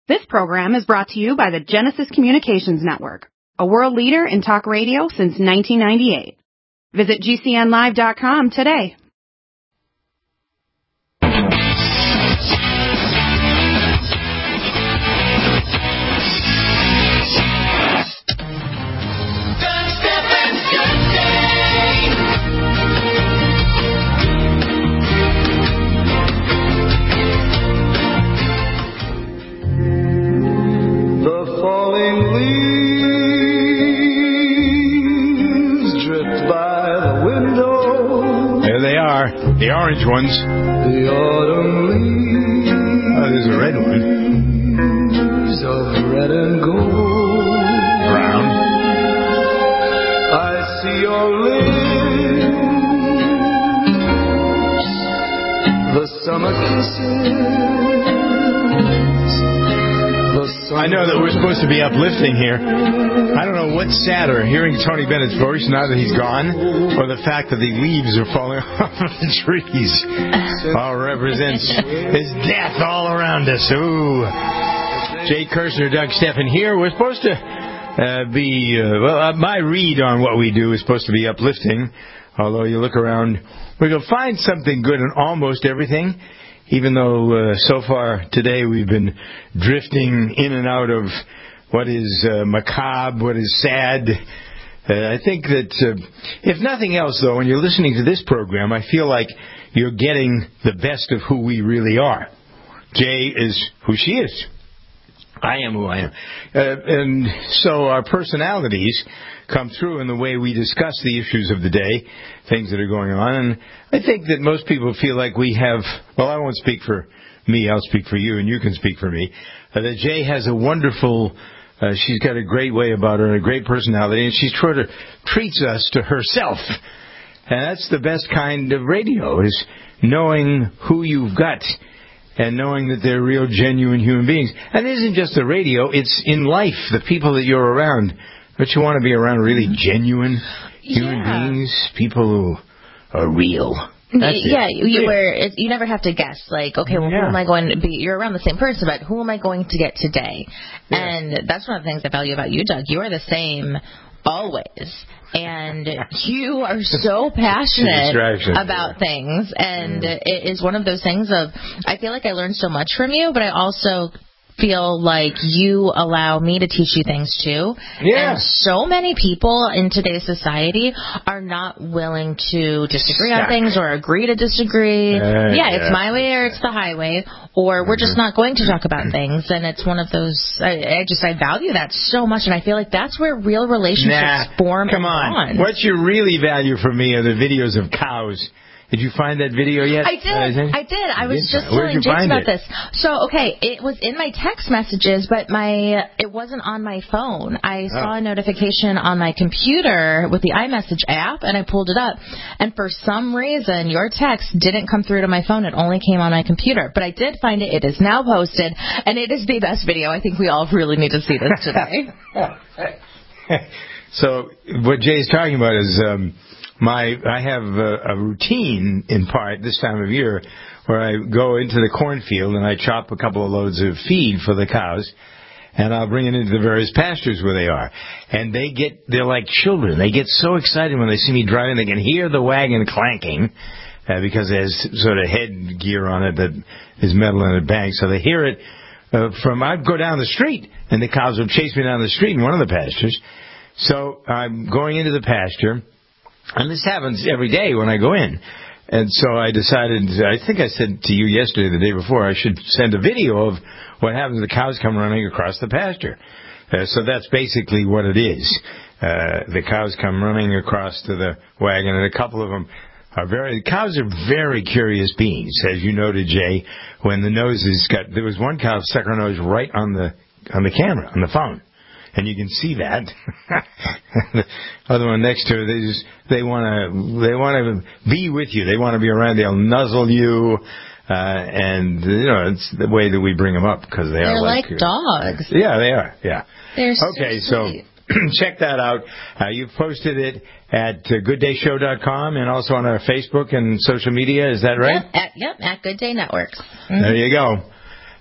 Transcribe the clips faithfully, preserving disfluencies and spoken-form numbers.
This program is brought to you by the Genesis Communications Network, a world leader in talk radio since nineteen ninety-eight. Visit G C N live dot com today. The orange ones. The autumn leaves. Oh, there's a red one. Of red and gold. Brown. I see your lips. The summer kisses. I know that we're supposed to be uplifting here. I don't know what's sadder, hearing Tony Bennett's voice now that he's gone, or the fact that the leaves are falling off of the trees. All represents his death all around us. Ooh. Jay Kirshner, Doug Steffen here. We're supposed to uh, be, uh, well, uh, my read on what we do is supposed to be uplifting, although you look around, we can find something good in almost everything. Even though uh, so far today we've been drifting in and out of what is uh, macabre, what is sad. Uh, I think that, uh, if nothing else, though, when you're listening to this program, I feel like you're getting the best of who we really are. Jay is who she is. I am who I am. Uh, and so our personalities come through in the way we discuss the issues of the day, things that are going on. And I think that most people feel like we have, well, I won't speak for me, I'll speak for you, and you can speak for me, uh, that Jay has a wonderful, uh, she's got a great way about her and a great personality, and she sort of treats us to herself. And that's the best kind of radio, is knowing who you've got and knowing that they're real, genuine human beings. And it isn't just the radio, it's in life, the people that you're around. Don't you want to be around really genuine human yeah. beings, people who are real? That's yeah, it. you, where it, you never have to guess, like, okay, well, yeah. who am I going to be? You're around the same person, but who am I going to get today? Yeah. And that's one of the things I value about you, Doug. You are the same always. And you are so passionate about things. And mm. it is one of those things of, I feel like I learned so much from you, but I also feel like you allow me to teach you things too. Yeah. And so many people in today's society are not willing to disagree Stuck. on things or agree to disagree. Uh, yeah, yeah, it's my way or it's the highway, or we're just not going to talk about things. And it's one of those, I, I just, I value that so much. And I feel like that's where real relationships nah, form come and on. bond. What you really value from me are the videos of cows. Did you find that video yet? I did. Uh, I did. I was did just Where'd telling you James find about it? this. So, okay, it was in my text messages, but my it wasn't on my phone. I Oh. saw a notification on my computer with the iMessage app, and I pulled it up. And for some reason, your text didn't come through to my phone. It only came on my computer. But I did find it. It is now posted, and it is the best video. I think we all really need to see this today. So, what Jay's talking about is... Um, My, I have a, a routine, in part, this time of year, where I go into the cornfield and I chop a couple of loads of feed for the cows, and I'll bring it into the various pastures where they are. And they get, they're like children. They get so excited when they see me driving. They can hear the wagon clanking, uh, because there's sort of headgear on it that is metal and it bangs. So they hear it uh, from, I'd go down the street, and the cows would chase me down the street in one of the pastures. So I'm going into the pasture. And this happens every day when I go in. And so I decided, I think I said to you yesterday, the day before, I should send a video of what happens when the cows come running across the pasture. Uh, so that's basically what it is. Uh, the cows come running across to the wagon, and a couple of them are very, cows are very curious beings, as you noted, Jay, when the nose is got, there was one cow stuck her nose right on the, on the camera, on the phone. And you can see that. The other one next to her, they just, they want to, they want to be with you. They want to be around. They'll nuzzle you. Uh, and, you know, it's the way that we bring them up, because they They're are like... like dogs. Yeah, they are, yeah. They're okay, so sweet. So check that out. Uh, you've posted it at uh, good day show dot com and also on our Facebook and social media. Is that right? Yep, at, yep, at Good Day Networks. Mm-hmm. There you go.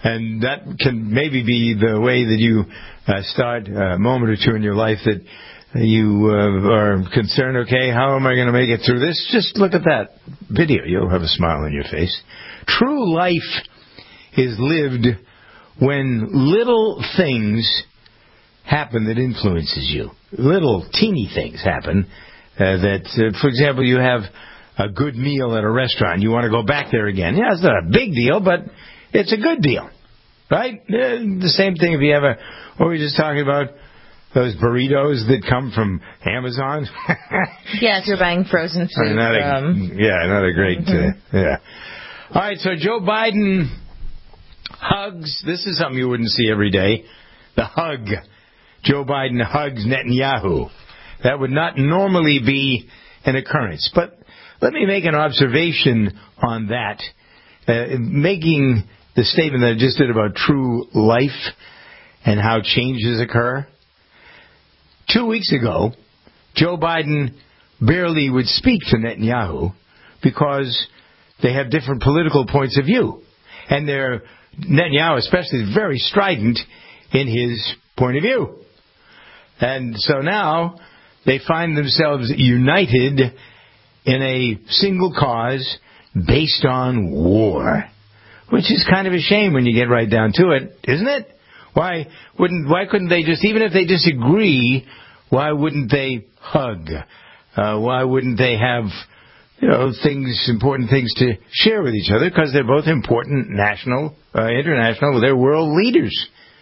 And that can maybe be the way that you uh, start a moment or two in your life that you uh, are concerned, okay, how am I going to make it through this? Just look at that video. You'll have a smile on your face. True life is lived when little things happen that influences you. Little teeny things happen uh, that, uh, for example, you have a good meal at a restaurant. You want to go back there again. Yeah, it's not a big deal, but it's a good deal, right? Uh, the same thing if you have a, what were we just talking about? Those burritos that come from Amazon. Yeah, if you're buying frozen food not from. A, yeah, not a great, mm-hmm. uh, yeah. All right, so Joe Biden hugs, this is something you wouldn't see every day, the hug. Joe Biden hugs Netanyahu. That would not normally be an occurrence. But let me make an observation on that. Uh, making the statement that I just did about true life and how changes occur. Two weeks ago, Joe Biden barely would speak to Netanyahu because they have different political points of view. And they're, Netanyahu especially is very strident in his point of view. And so now they find themselves united in a single cause based on war, which is kind of a shame when you get right down to it, isn't it? Why wouldn't? Why couldn't they just, even if they disagree, why wouldn't they hug? Uh, why wouldn't they have, you know, things, important things to share with each other? Because they're both important national, uh, international, they're world leaders.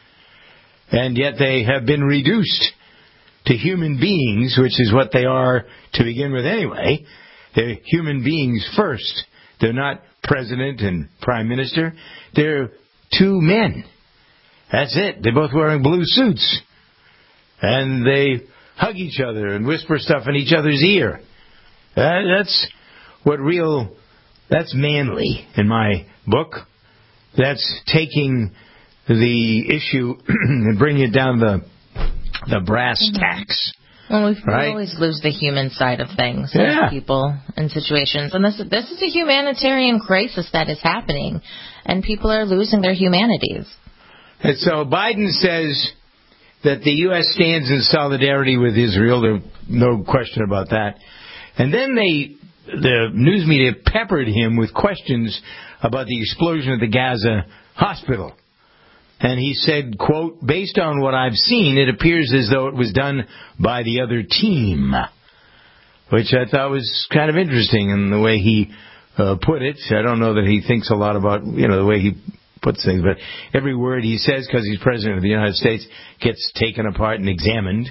And yet they have been reduced to human beings, which is what they are to begin with anyway. They're human beings first. They're not president and prime minister. They're two men. That's it. They're both wearing blue suits. And they hug each other and whisper stuff in each other's ear. Uh, that's what real, that's manly in my book. That's taking the issue and bringing it down the the brass mm-hmm. tacks. Well, we right? always lose the human side of things, yeah. of people and situations. And this, this is a humanitarian crisis that is happening, and people are losing their humanities. And so Biden says that the U S stands in solidarity with Israel. There's no question about that. And then they, the news media peppered him with questions about the explosion at the Gaza hospital. And he said, quote, based on what I've seen, it appears as though it was done by the other team, which I thought was kind of interesting in the way he uh, put it. I don't know that he thinks a lot about, you know, the way he puts things, but every word he says, because he's president of the United States, gets taken apart and examined.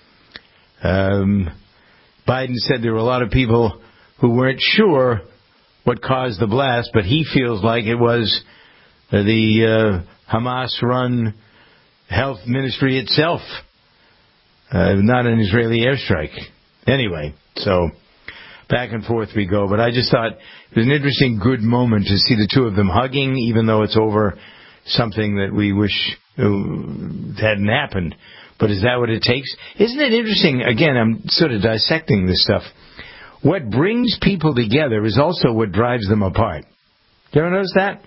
Um, Biden said there were a lot of people who weren't sure what caused the blast, but he feels like it was uh, the uh, Hamas-run health ministry itself, uh, not an Israeli airstrike. Anyway, so back and forth we go. But I just thought it was an interesting, good moment to see the two of them hugging, even though it's over something that we wish hadn't happened. But is that what it takes? Isn't it interesting? Again, I'm sort of dissecting this stuff. What brings people together is also what drives them apart. Do you ever notice that?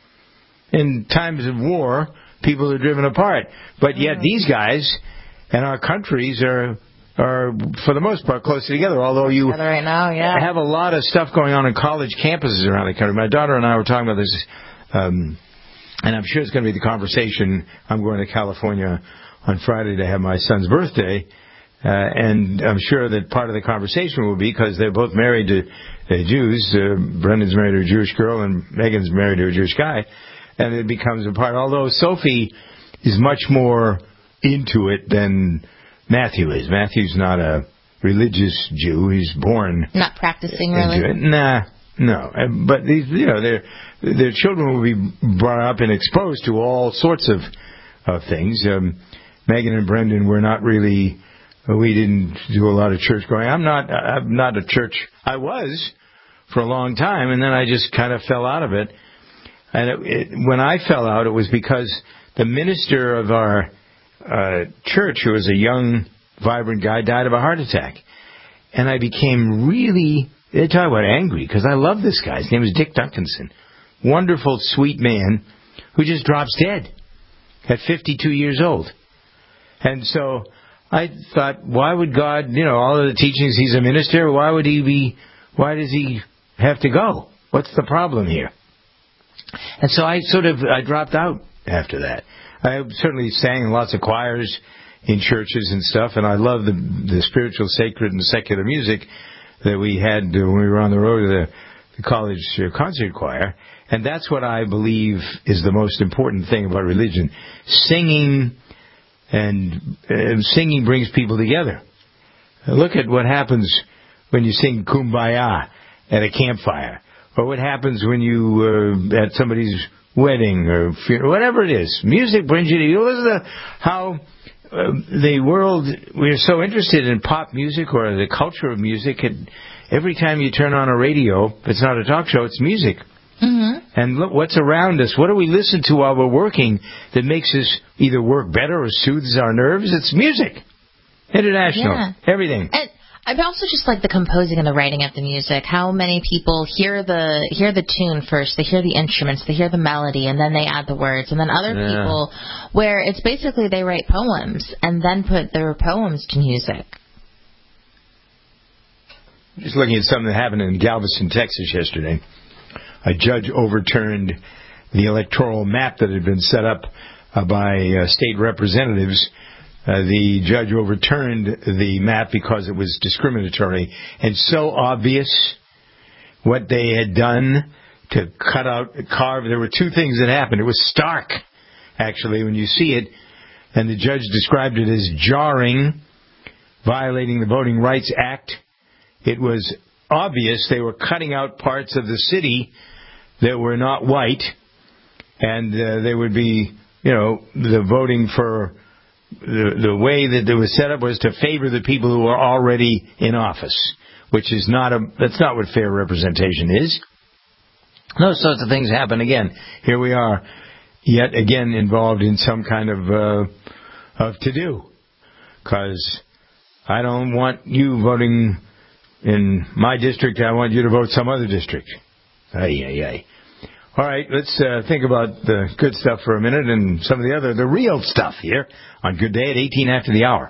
In times of war, people are driven apart. But yet these guys and our countries are, are for the most part, closer together. Although you together right now, yeah. have a lot of stuff going on in college campuses around the country. My daughter and I were talking about this, um, and I'm sure it's going to be the conversation. I'm going to California on Friday to have my son's birthday. Uh, and I'm sure that part of the conversation will be, because they're both married to uh, Jews. Uh, Brendan's married to a Jewish girl, and Megan's married to a Jewish guy. And it becomes a part, although Sophie is much more into it than Matthew is. Matthew's not a religious Jew. He's born not practicing really. It. Nah, no. But these, you know, their their children will be brought up and exposed to all sorts of of things. Um, Megan and Brendan were not really. We didn't do a lot of church going. I'm not. I'm not a church. I was for a long time, and then I just kind of fell out of it. And it, it, when I fell out, it was because the minister of our uh, church, who was a young, vibrant guy, died of a heart attack. And I became really, they talk about angry, because I love this guy. His name is Dick Duncanson. Wonderful, sweet man who just drops dead at fifty-two years old. And so I thought, why would God, you know, all of the teachings, he's a minister, why would he be, why does he have to go? What's the problem here? And so I sort of, I dropped out after that. I certainly sang in lots of choirs in churches and stuff, and I love the the spiritual, sacred, and secular music that we had when we were on the road to the, the college concert choir. And that's what I believe is the most important thing about religion. Singing and uh, singing brings people together. Look at what happens when you sing Kumbaya at a campfire, or what happens when you uh, at somebody's wedding or funeral, whatever it is. Music brings you to you. Listen to how uh, the world, we're so interested in pop music or the culture of music. And every time you turn on a radio, it's not a talk show, it's music. Mm-hmm. And look what's around us. What do we listen to while we're working that makes us either work better or soothes our nerves? It's music. International. Yeah. Everything. And I also just like the composing and the writing of the music. How many people hear the hear the tune first, they hear the instruments, they hear the melody, and then they add the words. And then other yeah. people where it's basically they write poems and then put their poems to music. Just looking at something that happened in Galveston, Texas yesterday. A judge overturned the electoral map that had been set up uh, by uh, state representatives. Uh, the judge overturned the map because it was discriminatory and so obvious what they had done to cut out, carve. There were two things that happened. It was stark, actually, when you see it. And the judge described it as jarring, violating the Voting Rights Act. It was obvious they were cutting out parts of the city that were not white, and uh, they would be, you know, the voting for the the way that it was set up was to favor the people who are already in office, which is not a that's not what fair representation is. Those sorts of things happen again. Here we are, yet again involved in some kind of uh, of to do, because I don't want you voting in my district. I want you to vote some other district. Ay, ay, ay. All right, let's uh, think about the good stuff for a minute and some of the other, the real stuff here on Good Day at eighteen after the hour.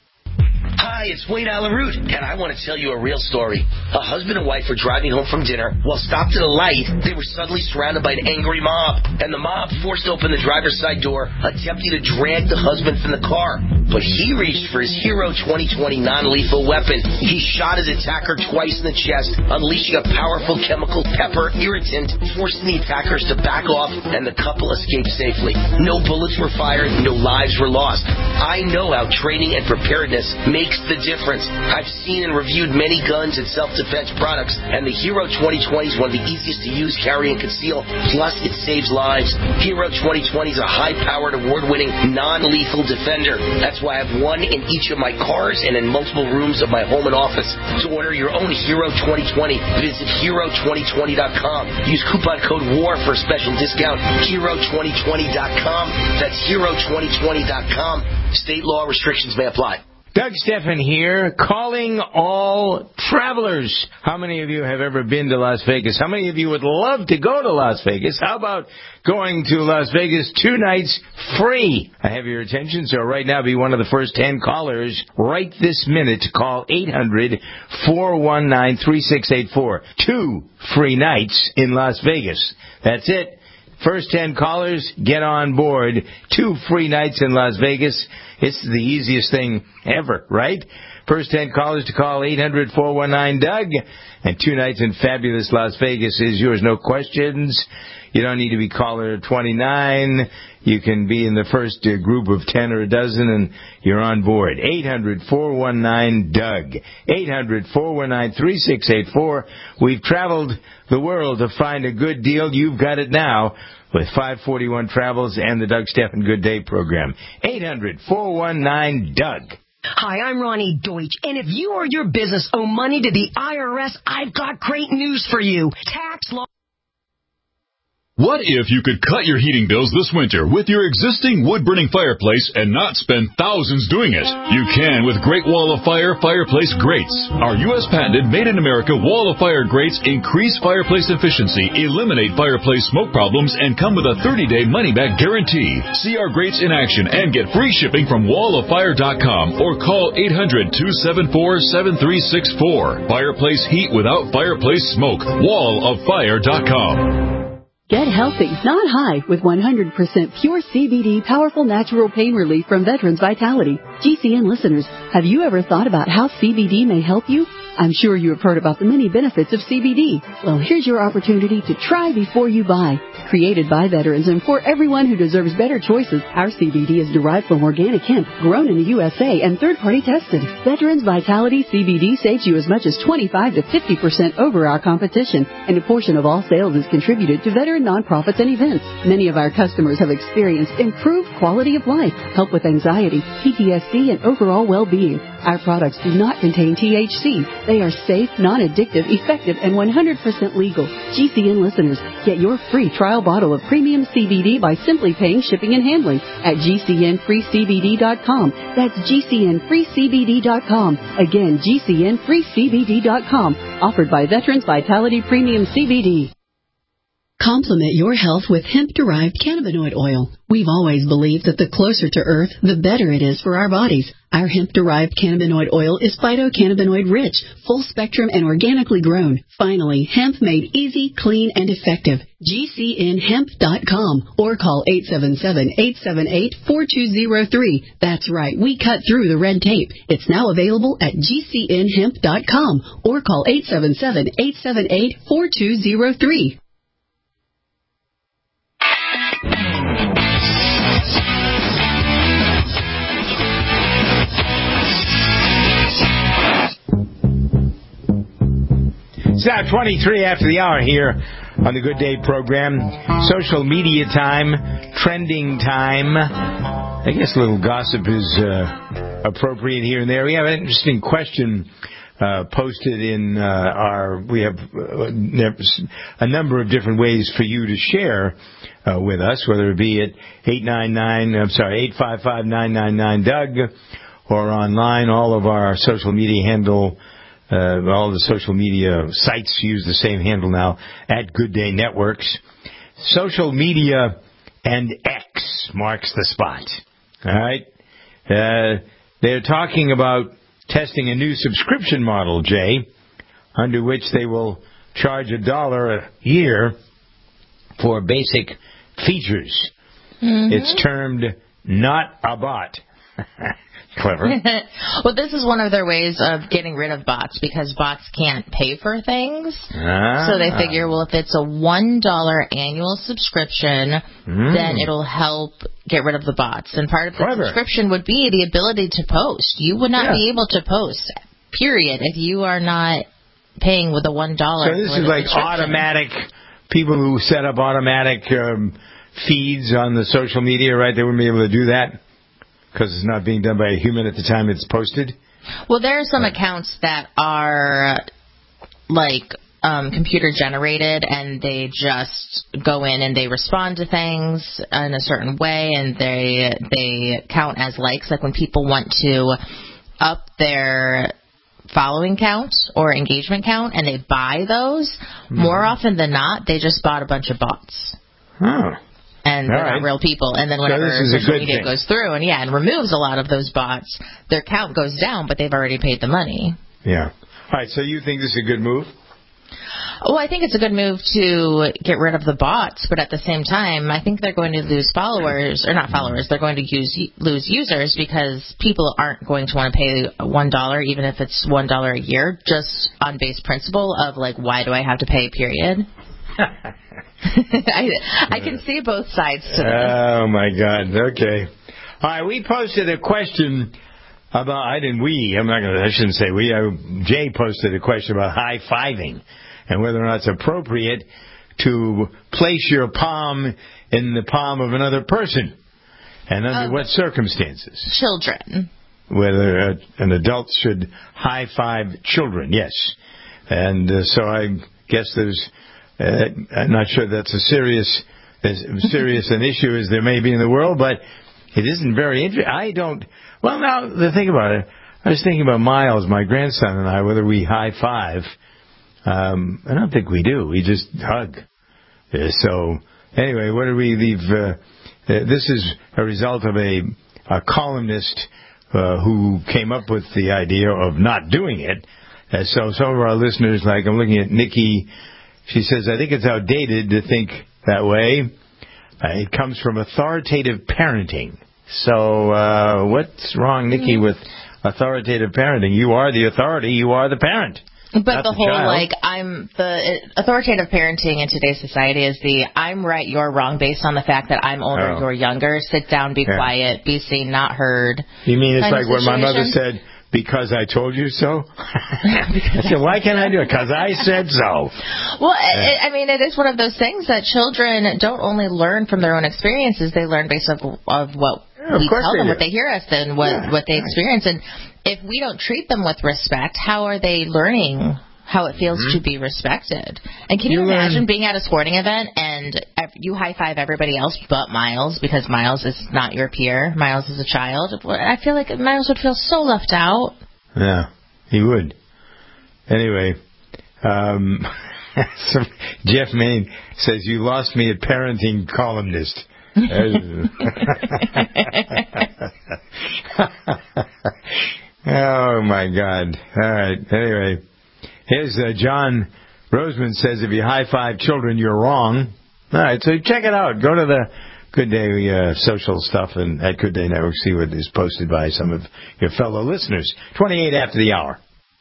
Hi, it's Wade Allen Root, and I want to tell you a real story. A husband and wife were driving home from dinner. While stopped at a light, they were suddenly surrounded by an angry mob, and the mob forced open the driver's side door, attempting to drag the husband from the car. But he reached for his Hero twenty twenty non-lethal weapon. He shot his attacker twice in the chest, unleashing a powerful chemical pepper irritant, forcing the attackers to back off, and the couple escaped safely. No bullets were fired, no lives were lost. I know how training and preparedness makes the difference. I've seen and reviewed many guns and self-defense products, and the Hero twenty twenty is one of the easiest to use, carry, and conceal. Plus, it saves lives. Hero twenty twenty is a high-powered, award-winning, non-lethal defender. That's why I have one in each of my cars and in multiple rooms of my home and office. To order your own Hero twenty twenty, visit hero twenty twenty dot com. Use coupon code WAR for a special discount. hero twenty twenty dot com. That's hero twenty twenty dot com. State law restrictions may apply. Doug Stephan here, calling all travelers. How many of you have ever been to Las Vegas? How many of you would love to go to Las Vegas? How about going to Las Vegas two nights free? I have your attention, so right now be one of the first ten callers right this minute to call eight hundred, four one nine, three six eight four. Two free nights in Las Vegas. That's it. First ten callers, get on board. Two free nights in Las Vegas. It's the easiest thing ever, right? First ten callers to call eight hundred, four one nine, D U G. And two nights in fabulous Las Vegas is yours. No questions. You don't need to be caller twenty-nine. You can be in the first uh, group of ten or a dozen, and you're on board. eight hundred, four one nine, D U G. eight hundred, four one nine, three six eight four. We've traveled the world to find a good deal. You've got it now with five forty-one Travels and the Doug Stephan Good Day program. eight hundred, four one nine, D U G. Hi, I'm Ronnie Deutsch, and if you or your business owe money to the I R S, I've got great news for you. Tax law. What if you could cut your heating bills this winter with your existing wood-burning fireplace and not spend thousands doing it? You can with Great Wall of Fire fireplace grates. Our U S patented made-in-America Wall of Fire grates increase fireplace efficiency, eliminate fireplace smoke problems, and come with a thirty-day money-back guarantee. See our grates in action and get free shipping from wall of fire dot com or call eight hundred, two seven four, seven three six four. Fireplace heat without fireplace smoke. wall of fire dot com. Get healthy, not high, with one hundred percent pure C B D powerful natural pain relief from Veterans Vitality. G C N listeners, have you ever thought about how C B D may help you? I'm sure you have heard about the many benefits of C B D. Well, here's your opportunity to try before you buy. Created by veterans and for everyone who deserves better choices, our C B D is derived from organic hemp, grown in the U S A, and third-party tested. Veterans Vitality C B D saves you as much as twenty-five to fifty percent over our competition, and a portion of all sales is contributed to veteran nonprofits and events. Many of our customers have experienced improved quality of life, help with anxiety, P T S D, and overall well-being. Our products do not contain T H C. They are safe, non-addictive, effective, and one hundred percent legal. G C N listeners, get your free trial bottle of premium C B D by simply paying shipping and handling at G C N free C B D dot com. That's G C N free C B D dot com. Again, G C N free C B D dot com. Offered by Veterans Vitality Premium C B D. Complement your health with hemp-derived cannabinoid oil. We've always believed that the closer to Earth, the better it is for our bodies. Our hemp-derived cannabinoid oil is phytocannabinoid-rich, full-spectrum, and organically grown. Finally, hemp made easy, clean, and effective. G C N hemp dot com or call eight seven seven, eight seven eight, four two zero three. That's right, we cut through the red tape. It's now available at G C N hemp dot com or call eight seven seven, eight seven eight, four two zero three. It's now twenty-three after the hour here on the Good Day program. Social media time, trending time. I guess a little gossip is uh, appropriate here and there. We have an interesting question uh, posted in uh, our. We have uh, a number of different ways for you to share uh, with us, whether it be at eight nine nine. I'm sorry, eight five five, nine nine nine Doug, or online. All of our social media handle. Uh, all the social media sites use the same handle now, at Good Day Networks. Social media and X marks the spot. All right? Uh, they're talking about testing a new subscription model, Jay, under which they will charge a dollar a year for basic features. Mm-hmm. It's termed Not a Bot. Clever. Well, this is one of their ways of getting rid of bots because bots can't pay for things. Ah. So they figure, well, if it's a one dollar annual subscription, mm. then it'll help get rid of the bots. And part of the Clever. subscription would be the ability to post. You would not yeah. be able to post, period, if you are not paying with a one dollar. So this is like automatic, people who set up automatic um, feeds on the social media, right? They wouldn't be able to do that? Because it's not being done by a human at the time it's posted? Well, there are some right. accounts that are, like, um, computer-generated, and they just go in and they respond to things in a certain way, and they they count as likes. Like when people want to up their following count or engagement count, and they buy those, mm-hmm. more often than not, they just bought a bunch of bots. Oh. And they're right. not real people. And then whenever so social media thing. goes through and, yeah, and removes a lot of those bots, their count goes down, but they've already paid the money. Yeah. All right, so you think this is a good move? Well, I think it's a good move to get rid of the bots, but at the same time, I think they're going to lose followers, or not followers, they're going to use, lose users because people aren't going to want to pay one dollar, even if it's one dollar a year, just on base principle of, like, why do I have to pay, period? I, I can see both sides to this. Oh, my God. Okay. All right, we posted a question about, I didn't we, I'm not going to, I shouldn't say we, I, Jay posted a question about high-fiving and whether or not it's appropriate to place your palm in the palm of another person and under um, what circumstances. Children. Whether a, an adult should high-five children, yes. And uh, so I guess there's Uh, I'm not sure that's a serious, as serious an issue as there may be in the world, but it isn't very interesting. I don't. Well, now the thing about it, I was thinking about Miles, my grandson, and I, whether we high five. Um, I don't think we do. We just hug. Uh, so anyway, what do we leave? Uh, uh, this is a result of a, a columnist uh, who came up with the idea of not doing it. Uh, so some of our listeners, like I'm looking at Nikki, she says, I think it's outdated to think that way. Uh, it comes from authoritative parenting. So uh, what's wrong, Nikki, with authoritative parenting? You are the authority. You are the parent. But the whole, child. like, I'm the authoritative parenting in today's society is the I'm right, you're wrong, based on the fact that I'm older, oh. you're younger. Sit down, be yeah. quiet, be seen, not heard. You mean it's like when my mother said, because I told you so? I said, why can't I do it? Because I said so. Well, yeah. I, I mean, it is one of those things that children don't only learn from their own experiences, they learn based of, of what yeah, we tell them, do. what they hear us, and what, yeah. what they experience. And if we don't treat them with respect, how are they learning how it feels mm-hmm. to be respected? And can you, you imagine learn. being at a sporting event and you high-five everybody else but Miles because Miles is not your peer, Miles is a child? I feel like Miles would feel so left out. Yeah, he would. Anyway, um, so Jeff Main says, you lost me at parenting columnist. Oh, my God. All right. Anyway, here's uh, John Roseman says, if you high-five children, you're wrong. All right, so check it out. Go to the Good Day uh, social stuff and at Good Day Network, see what is posted by some of your fellow listeners. twenty-eight after the hour.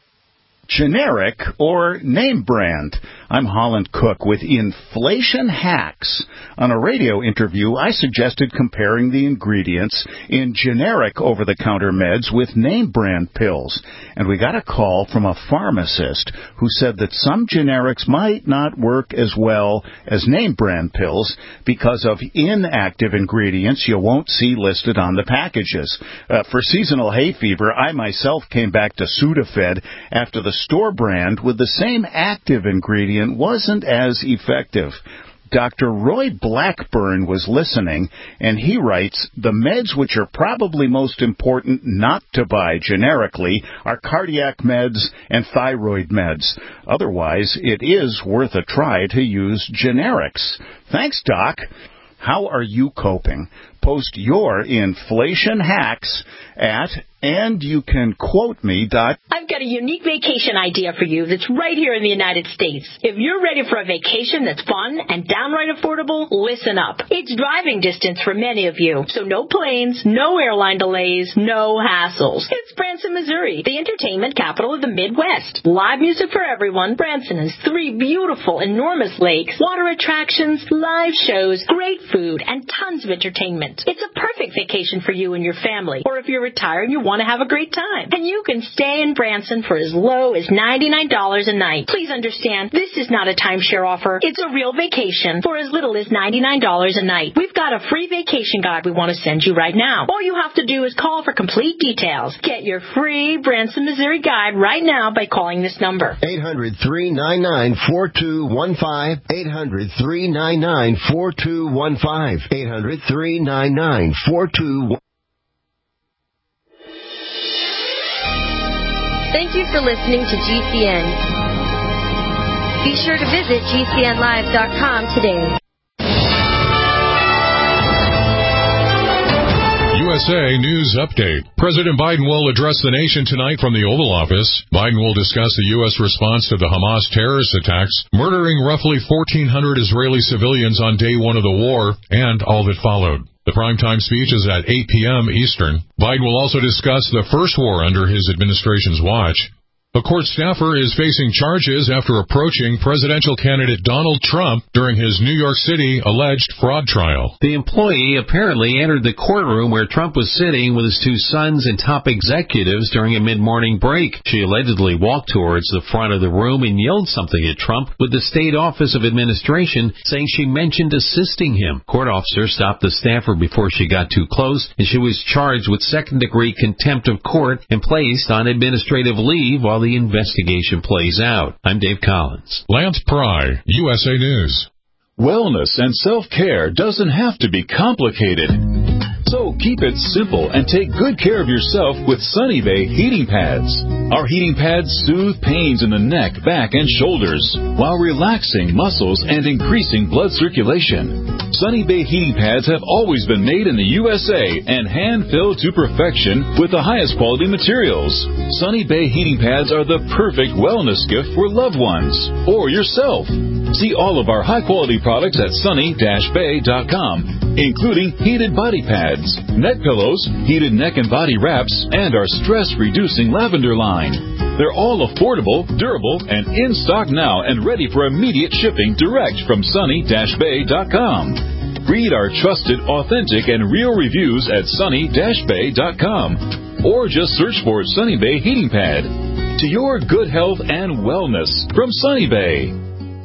Generic or name brand? I'm Holland Cook with Inflation Hacks. On a radio interview, I suggested comparing the ingredients in generic over-the-counter meds with name brand pills. And we got a call from a pharmacist who said that some generics might not work as well as name brand pills because of inactive ingredients you won't see listed on the packages. Uh, for seasonal hay fever, I myself came back to Sudafed after the store brand with the same active ingredient wasn't as effective. Doctor Roy Blackburn was listening, and he writes, the meds which are probably most important not to buy generically are cardiac meds and thyroid meds. Otherwise, it is worth a try to use generics. Thanks, Doc. How are you coping? Post your inflation hacks at and you can quote me. Dot. I've got a unique vacation idea for you that's right here in the United States. If you're ready for a vacation that's fun and downright affordable, listen up. It's driving distance for many of you, so no planes, no airline delays, no hassles. It's Branson, Missouri, the entertainment capital of the Midwest. Live music for everyone. Branson has three beautiful, enormous lakes, water attractions, live shows, great food, and tons of entertainment. It's a perfect vacation for you and your family, or if you're retired and you want to have a great time. And you can stay in Branson for as low as ninety-nine dollars a night. Please understand, this is not a timeshare offer. It's a real vacation for as little as ninety-nine dollars a night. We've got a free vacation guide we want to send you right now. All you have to do is call for complete details. Get your free Branson, Missouri guide right now by calling this number. eight hundred, three nine nine, four two one five. eight hundred, three nine nine, four two one five. eight hundred, three nine nine, four two one five. Thank you for listening to G C N. Be sure to visit G C N live dot com today. U S A News Update. President Biden will address the nation tonight from the Oval Office. Biden will discuss the U S response to the Hamas terrorist attacks, murdering roughly fourteen hundred Israeli civilians on day one of the war, and all that followed. The primetime speech is at eight p.m. Eastern. Biden will also discuss the first war under his administration's watch. A court staffer is facing charges after approaching presidential candidate Donald Trump during his New York City alleged fraud trial. The employee apparently entered the courtroom where Trump was sitting with his two sons and top executives during a mid-morning break. She allegedly walked towards the front of the room and yelled something at Trump, with the State Office of Administration saying she mentioned assisting him. Court officers stopped the staffer before she got too close, and she was charged with second-degree contempt of court and placed on administrative leave while the the investigation plays out. I'm Dave Collins. Lance Pry, U S A News. Wellness and self-care doesn't have to be complicated. So keep it simple and take good care of yourself with Sunny Bay heating pads. Our heating pads soothe pains in the neck, back, and shoulders while relaxing muscles and increasing blood circulation. Sunny Bay heating pads have always been made in the U S A and hand-filled to perfection with the highest quality materials. Sunny Bay heating pads are the perfect wellness gift for loved ones or yourself. See all of our high-quality products at sunny dash bay dot com, including heated body pads, neck pillows, heated neck and body wraps, and our stress-reducing lavender line. They're all affordable, durable, and in stock now and ready for immediate shipping direct from sunny dash bay dot com. Read our trusted, authentic, and real reviews at sunny dash bay dot com, or just search for Sunny Bay Heating Pad. To your good health and wellness from Sunny Bay.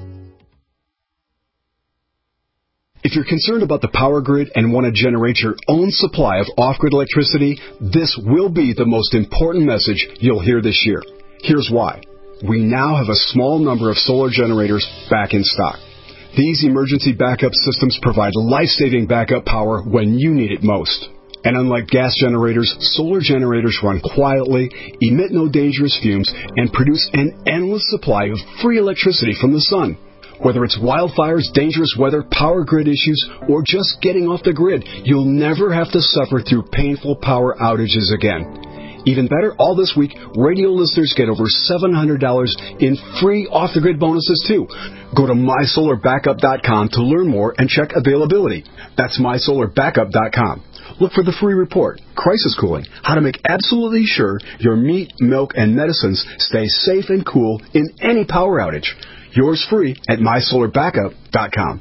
If you're concerned about the power grid and want to generate your own supply of off-grid electricity, this will be the most important message you'll hear this year. Here's why. We now have a small number of solar generators back in stock. These emergency backup systems provide life-saving backup power when you need it most. And unlike gas generators, solar generators run quietly, emit no dangerous fumes, and produce an endless supply of free electricity from the sun. Whether it's wildfires, dangerous weather, power grid issues, or just getting off the grid, you'll never have to suffer through painful power outages again. Even better, all this week, radio listeners get over seven hundred dollars in free off-the-grid bonuses, too. Go to my solar backup dot com to learn more and check availability. That's my solar backup dot com. Look for the free report, Crisis Cooling, how to make absolutely sure your meat, milk, and medicines stay safe and cool in any power outage. Yours free at my solar backup dot com.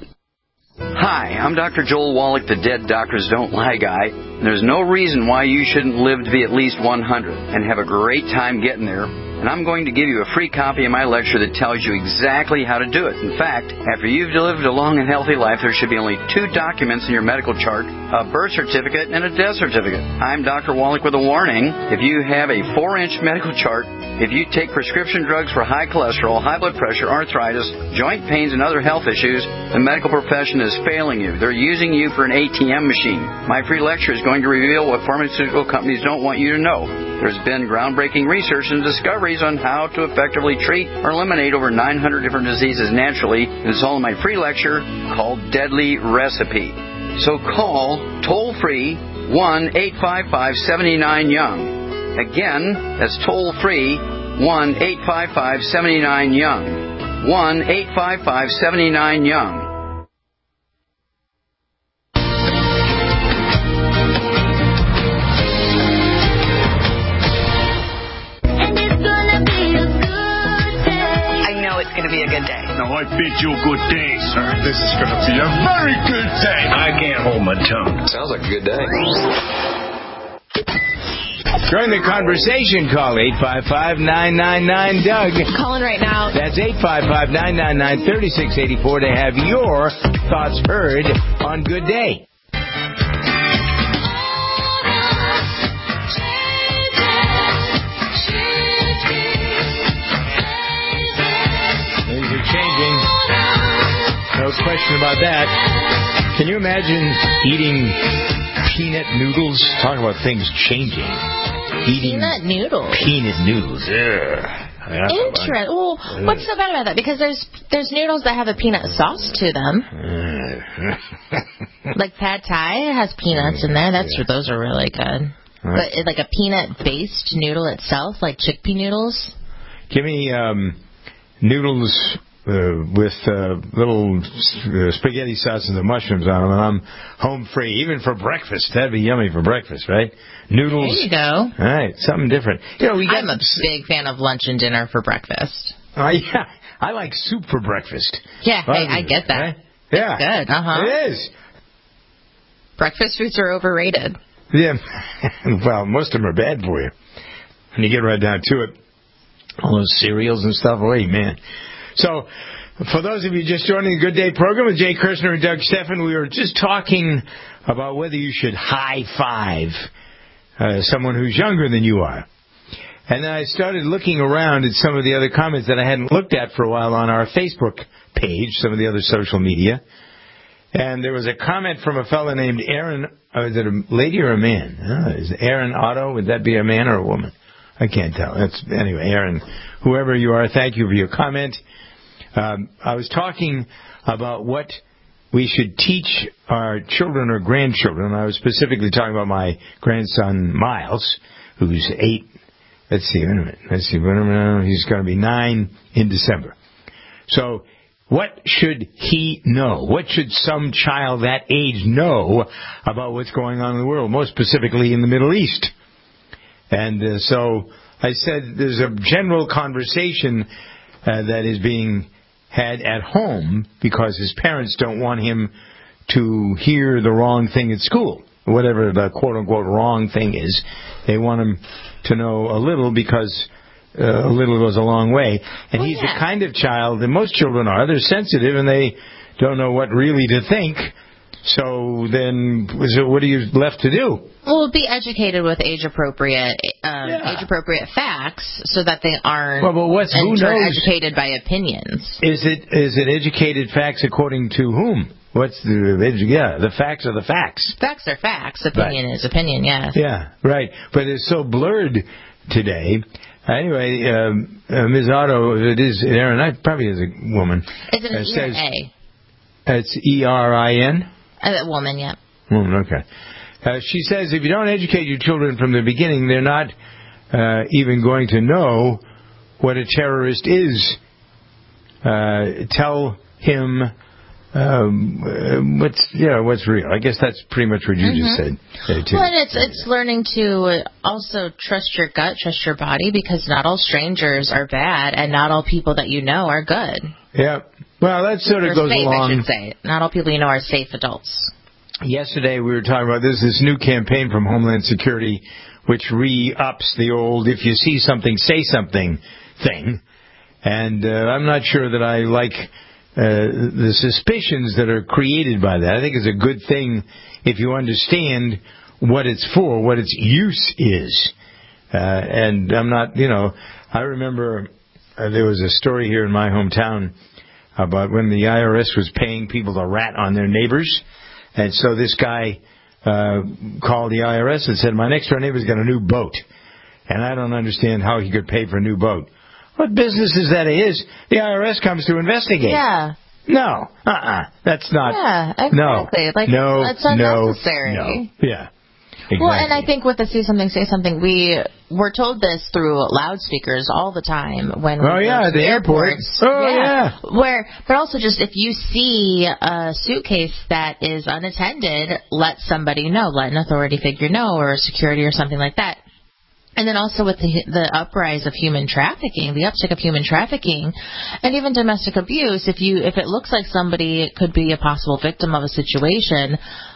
Hi, I'm Doctor Joel Wallach, the Dead Doctors Don't Lie guy. There's no reason why you shouldn't live to be at least one hundred and have a great time getting there. And I'm going to give you a free copy of my lecture that tells you exactly how to do it. In fact, after you've lived a long and healthy life, there should be only two documents in your medical chart, a birth certificate and a death certificate. I'm Doctor Wallach with a warning. If you have a four-inch medical chart, if you take prescription drugs for high cholesterol, high blood pressure, arthritis, joint pains, and other health issues, the medical profession is failing you. They're using you for an A T M machine. My free lecture is going to reveal what pharmaceutical companies don't want you to know. There's been groundbreaking research and discoveries on how to effectively treat or eliminate over nine hundred different diseases naturally. It's all in my free lecture called Deadly Recipe. So call toll-free one eight five five seven nine young. Again, that's toll-free one eight five five seven nine young. one eight five five seven nine young. It's going to be a good day. Now, I bid you a good day, sir. This is going to be a very good day. I can't hold my tongue. Sounds like a good day. Join the conversation. Call eight five five nine nine nine Doug. Calling right now. That's eight five five nine nine nine three six eight four to have your thoughts heard on Good Day. Changing. No question about that. Can you imagine eating peanut noodles? Talk about things changing. Eating peanut noodles. Peanut noodles. Interesting. Well, what's so bad about that? Because there's there's noodles that have a peanut sauce to them. Like pad thai has peanuts in there. That's those are really good. But like a peanut-based noodle itself, like chickpea noodles. Give me um, noodles. Uh, with uh, little uh, spaghetti sauce and the mushrooms on them, and I'm home free. Even for breakfast, that'd be yummy for breakfast, right? Noodles. There you go. All right, something different. You know, we got I'm a big fan of lunch and dinner for breakfast. Oh, uh, yeah. I like soup for breakfast. Yeah, hey, I get that. Right? Yeah. It's good, uh-huh. It is. Breakfast foods are overrated. Yeah. Well, most of them are bad for you. When you get right down to it, all those cereals and stuff, oh, man. So, for those of you just joining the Good Day program with Jay Kirshner and Doug Steffen, we were just talking about whether you should high-five uh, someone who's younger than you are. And then I started looking around at some of the other comments that I hadn't looked at for a while on our Facebook page, some of the other social media. And there was a comment from a fellow named Aaron. Uh, is it a lady or a man? Uh, is it Aaron Otto? Would that be a man or a woman? I can't tell. That's, anyway, Aaron, whoever you are, thank you for your comment. Um, I was talking about what we should teach our children or grandchildren. I was specifically talking about my grandson, Miles, who's eight. Let's see, wait a minute. Let's see, wait a minute. He's going to be nine in December. So what should he know? What should some child that age know about what's going on in the world, most specifically in the Middle East? And uh, so I said there's a general conversation uh, that is being had at home because his parents don't want him to hear the wrong thing at school, whatever the quote-unquote wrong thing is. They want him to know a little because uh, a little goes a long way. And well, he's yeah. the kind of child that most children are. They're sensitive and they don't know what really to think. So then, so what are you left to do? Well, be educated with age-appropriate um, yeah. age-appropriate facts, so that they aren't well, but what's, who knows? educated by opinions. Is it is it educated facts according to whom? What's the yeah? The facts are the facts. Facts are facts. Opinion right. is opinion. Yes. Yeah, right. But it's so blurred today. Anyway, um, uh, Miz Otto, it is Aaron. I probably is a woman. Is it an uh, E says, or A? It's E R I N. A woman, yeah. Mm, okay. Uh, she says if you don't educate your children from the beginning, they're not uh, even going to know what a terrorist is. Uh, tell him um, what's yeah what's real. I guess that's pretty much what you mm-hmm. just said. There too. Well, and it's it's learning to also trust your gut, trust your body, because not all strangers are bad, and not all people that you know are good. Yeah. Well, that sort of or goes safe, along. I should say. Not all people you know are safe adults. Yesterday we were talking about this this new campaign from Homeland Security, which re-ups the old "if you see something, say something" thing. And uh, I'm not sure that I like uh, the suspicions that are created by that. I think it's a good thing if you understand what it's for, what its use is. Uh, and I'm not, you know, I remember uh, there was a story here in my hometown about when the I R S was paying people to rat on their neighbors. And so this guy uh, called the I R S and said, my next-door neighbor's got a new boat. And I don't understand how he could pay for a new boat. What business is that his? The I R S comes to investigate. Yeah. No. Uh-uh. That's not. Yeah, exactly. No. Like, no. That's unnecessary. No. no. Yeah. Exactly. Well, and I think with the see something, say something, we we're told this through loudspeakers all the time when we oh go yeah, to the airports. airport. Oh yeah. yeah. Where, but also just if you see a suitcase that is unattended, let somebody know, let an authority figure know, or security or something like that. And then also with the, the uprise of human trafficking, the uptick of human trafficking, and even domestic abuse, if you if it looks like somebody could be a possible victim of a situation,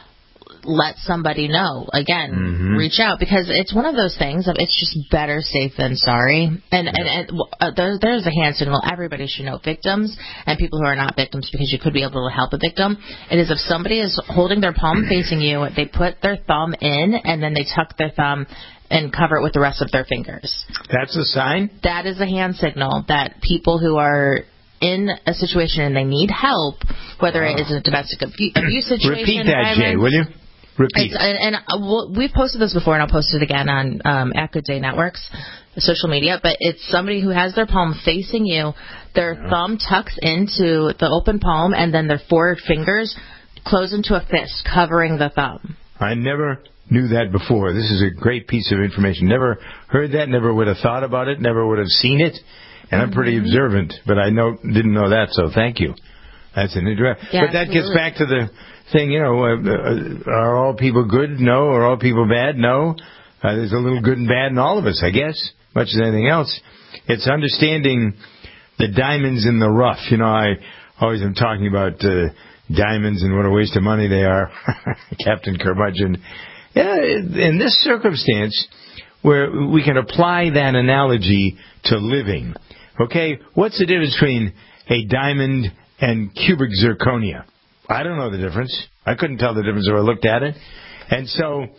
let somebody know. Again, mm-hmm. reach out, because it's one of those things of it's just better safe than sorry. And yeah. and, and uh, there, there's a hand signal. Everybody should know victims and people who are not victims, because you could be able to help a victim. It is if somebody is holding their palm facing you, they put their thumb in and then they tuck their thumb and cover it with the rest of their fingers. That's a sign? That is a hand signal that people who are in a situation and they need help, whether oh. it is a domestic abuse situation. Repeat that, Jay, will you? Repeat. It's, and and uh, we've posted this before, and I'll post it again on um, at Good Day Networks, social media. But it's somebody who has their palm facing you, their yeah. thumb tucks into the open palm, and then their four fingers close into a fist, covering the thumb. I never knew that before. This is a great piece of information. Never heard that, never would have thought about it, never would have seen it. And I'm pretty mm-hmm. observant, but I know didn't know that, so thank you. That's an interesting. Yeah, but that absolutely. Gets back to the thing, you know, uh, are all people good? No. Are all people bad? No. Uh, there's a little good and bad in all of us, I guess, much as anything else. It's understanding the diamonds in the rough. You know, I always am talking about uh, diamonds and what a waste of money they are, Captain Curmudgeon. Yeah, in this circumstance, where we can apply that analogy to living. Okay, what's the difference between a diamond and cubic zirconia? I don't know the difference. I couldn't tell the difference if I looked at it. And so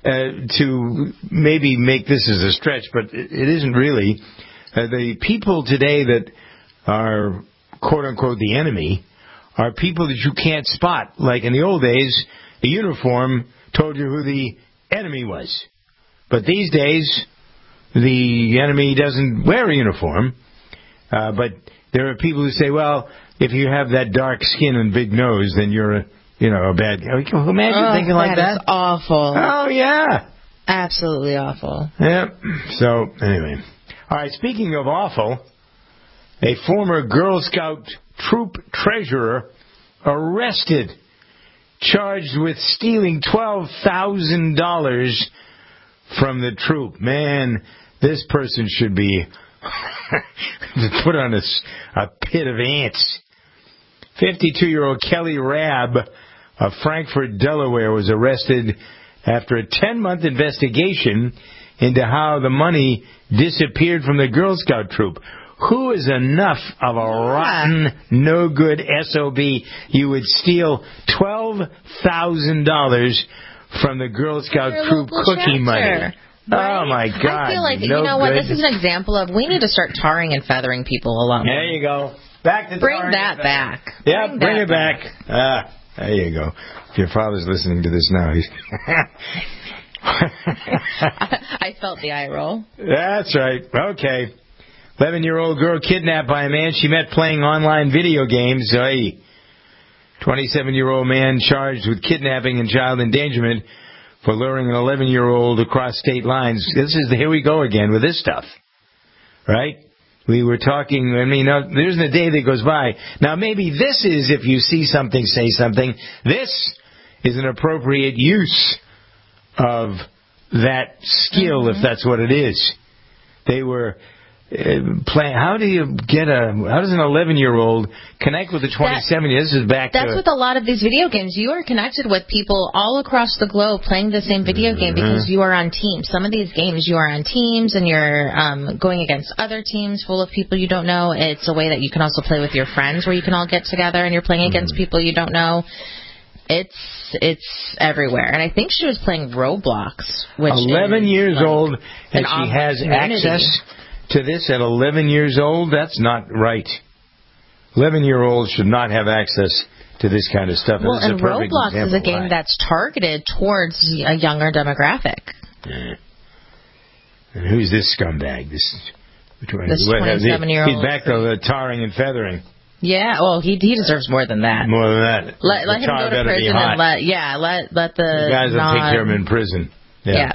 uh, to maybe make this as a stretch, but it, it isn't really. Uh, the people today that are, quote-unquote, the enemy are people that you can't spot. Like in the old days, a uniform told you who the enemy was. But these days, the enemy doesn't wear a uniform. Uh, but there are people who say, well, if you have that dark skin and big nose, then you're a, you know, a bad guy. Can you imagine oh, thinking like that? That is awful. Oh, yeah. Absolutely awful. Yeah. So, anyway. All right, speaking of awful, a former Girl Scout troop treasurer arrested, charged with stealing twelve thousand dollars from the troop. Man, this person should be put on a, a pit of ants. fifty-two-year-old Kelly Rabb of Frankfort, Delaware, was arrested after a ten-month investigation into how the money disappeared from the Girl Scout troop. Who is enough of a rotten, no-good S O B you would steal twelve thousand dollars from the Girl Scout Your troop cookie chapter. money? Right? Oh, my God. I feel like, no you know good. what, this is an example of we need to start tarring and feathering people a lot more. There you go. Back to Bring tarring that and back. Yeah, bring, bring that it back. back. Ah, there you go. If your father's listening to this now, he's... I felt the eye roll. That's right. Okay. eleven-year-old girl kidnapped by a man she met playing online video games. Hey. twenty-seven-year-old man charged with kidnapping and child endangerment for luring an eleven-year-old across state lines. This is the, here we go again with this stuff. Right? We were talking, I mean, uh, there isn't a day that goes by. Now, maybe this is, if you see something, say something. This is an appropriate use of that skill, mm-hmm. if that's what it is. They were uh, playing. How do you get a? How does an eleven-year-old connect with a twenty-seven-year? This is back. That's to, with a lot of these video games. You are connected with people all across the globe playing the same video mm-hmm. game because you are on teams. Some of these games you are on teams and you're um, going against other teams full of people you don't know. It's a way that you can also play with your friends where you can all get together and you're playing mm-hmm. against people you don't know. It's it's everywhere, and I think she was playing Roblox, which eleven is years like old, and she has community. access to this at eleven years old. That's not right. eleven-year-olds should not have access to this kind of stuff. Well, and a Roblox is a game why. that's targeted towards a younger demographic. Yeah. And who's this scumbag? This this twenty-seven-year-old. He's back to the tarring and feathering. Yeah, well, he he deserves more than that. More than that. Let, let him go to prison and let yeah let let the, the guys non- will take care of him in prison. Yeah. yeah.